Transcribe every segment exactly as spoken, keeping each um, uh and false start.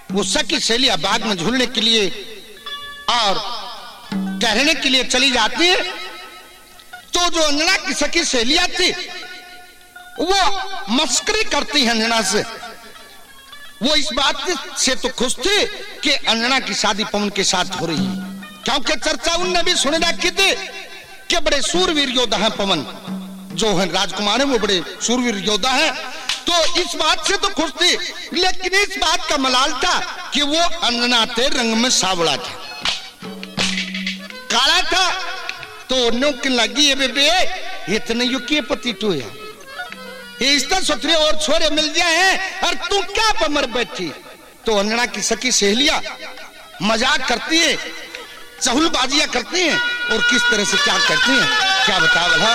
वो सखी सहेलियां बाग में झूलने के लिए और टहलने के लिए चली जाती है। तो जो अंजना की सखी सहेलियां थी वो मस्करी करती है अंजना से। वो इस बात से तो खुश थी कि अंजना की शादी पवन के साथ हो रही है, क्योंकि चर्चा उनने भी सुन रखी थी कि बड़े सूरवीर योद्धा हैं पवन, जो है राजकुमार है वो बड़े सूरवीर योद्धा है। तो इस बात से तो खुश थी, लेकिन इस बात का मलाल था कि वो अंजना थे रंग में सावड़ा था, काला था। तो नौकन लगी है बेबे इतने यू के पति टू है, इस तरह सुथरे और छोरे मिल जाए हैं और तू क्या पमर बैठी। तो अंजना की सखी सहेलियां मजाक करती है, चहुलबाजियां करती हैं और किस तरह से क्या करती हैं क्या बता भला।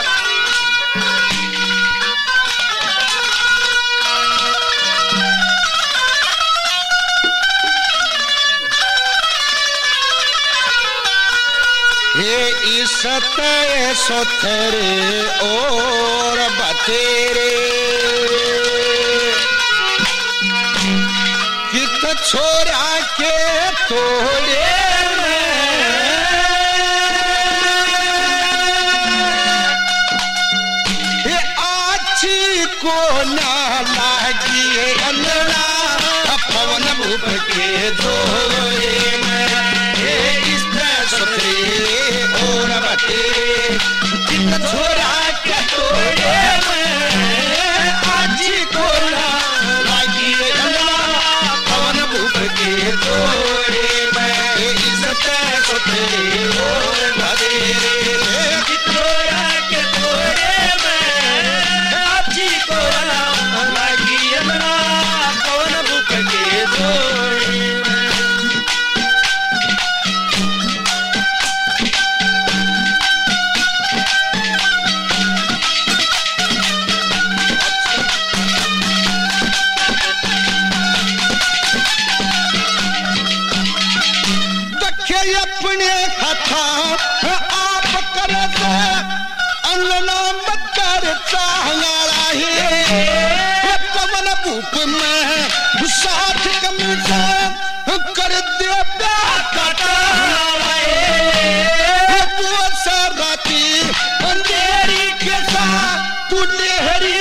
हे इसत सोथरे और बतेरे कित छोरा के तोड़े को ना लागी अंजना पवन भूप के जोरे में इस सुथरे और बतेरे कित छोरा के तोड़े में आज को ना लागी अंजना पवन भूप के जोरे में इस सुथरे और बतेरे कित छोरा के तोड़े अपने कथा आप कर दो अंगना मकर चाहना है पवन भूप में साथ कमीजा कर दे वो साराती अंधेरी के साथ तू लहरी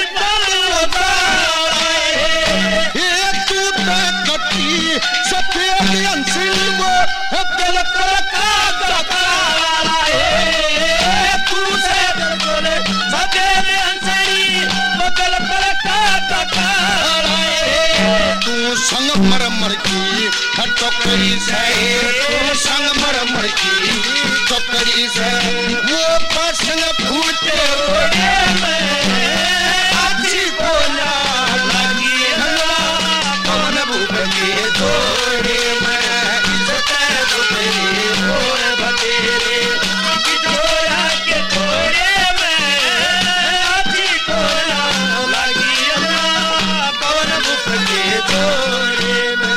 तू कटी सफेद अंसिल वो तू संग मर मर की टोकरी से तू संग मर मर की टोकरी से वो पसंग फूटे अच्छी को ना लगी पवन भूप के जोड़े में और बतेरे जोड़ा के जोड़े में अच्छी को ना लगी पवन भूप के जोड़े में।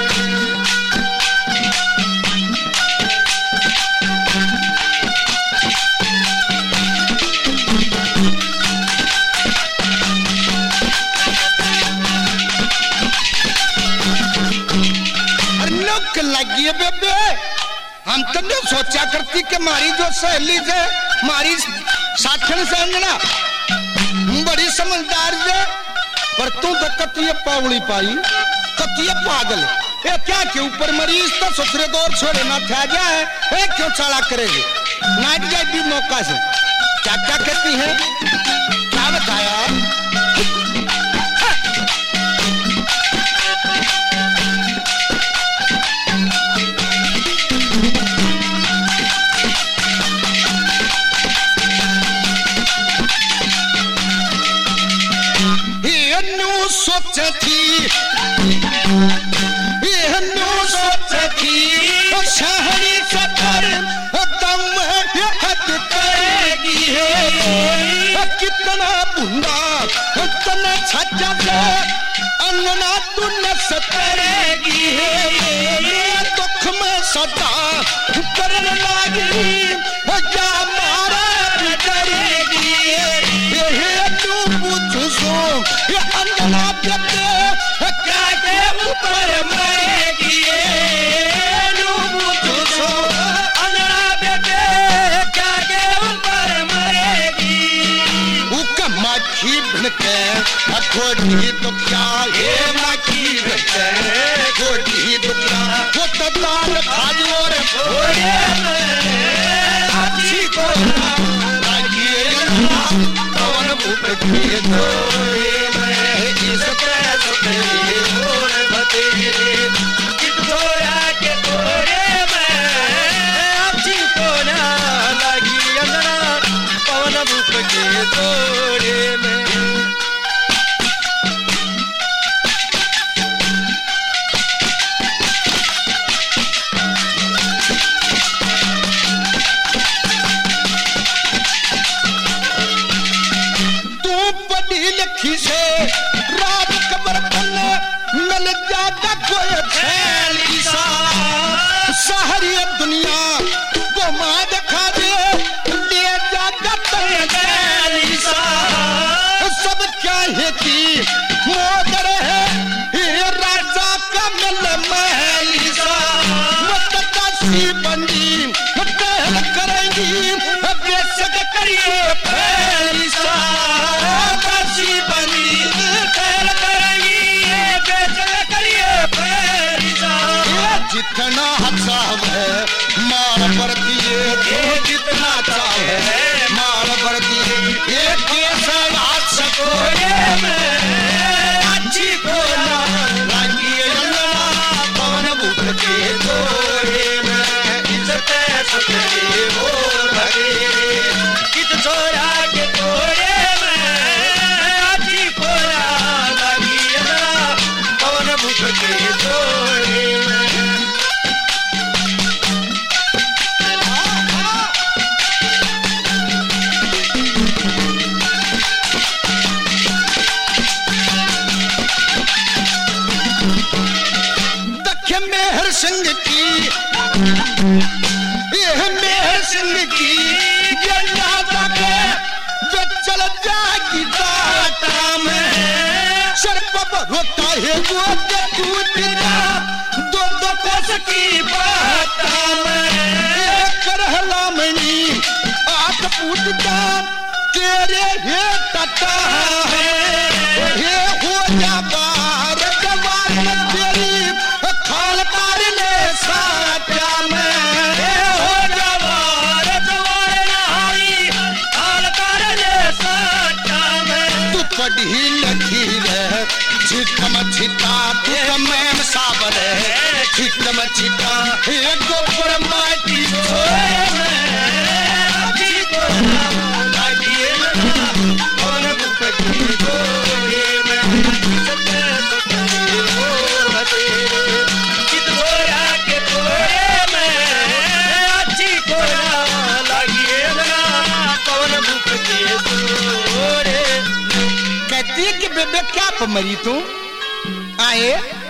लगी बेबे हम तो नहीं सोचा करती कि मारी जो सहेली से मारी साथन से अंजना बड़ी समझदार है, पर तू तो कतिये पावड़ी पाई कतिये पागल ए क्या के ऊपर मरीज तो ससुरे दौर छोड़े ना था जाए ए क्यों चाला करेगी नाइट जाए भी मौका से क्या क्या कहती है क्या बताया। सोच थी सोच थी शहरी सफर दम हद करेगी है कितना बुंदा कितना छज्जा से अंगना तू नस करेगी है दुख में सदा करने लगी जा मारा करेगी तू पूछ सो अंगना क्या के ऊपर मरेगी खोटी दुखिया हे माकी रखे खोटी दुखिया वो तताल खाजो रे भोरे में अच्छी को लागिए अंगना पवन भूप के तोरे में इस प्रेस पे और बतेरे कित धोया के तोरे में अच्छी को लागी अंगना पवन भूप के तोरे में से रात कबर पन्ने मिल जाता कोई फैली सा शहरी दुनिया वो माँ दिखा दे ले जाता फैली सा सब चाहे की मोदर है ये राजा का मिल महली सा मतदासी बंदी टहल करेंगी बेशक करिए फैली सा बनी टहल करेंगी बेचल करिए फैरिसा जितना चाव है मार पड़ती है जितना चाव है मार पड़ती है एक कैसा हाथ सको अच्छी को लागी अंगना पवन भूप के तोरे में इज्जत सते वो भगे कित छोरा के तोरे के तोरे दख मेहर सिंह की यह मेहर सिंह की जन्नत के वे चल जाएगी दाता में सर पर होता है वो टूटना दो दो कोस की बात में करहला मनी आठ फूटता तेरे हे तता है हे हो जा बार जवान तेरी खाल पार ले साचा में हो जा बार जवान आई खाल पार ले साचा में तू पढ़ी लखी रे छिटम छिटा तू कमेम साबर है छिटम छिटा एक गोबर माटी छोए में जी को लागिए पवन भूप के तोरे में सत्य सत्य और बतेरे कित धोया के तोरे में अच्छी को लागिए पवन भूप के तोरे कहती है कि बेबे क्या पर मरी तू आए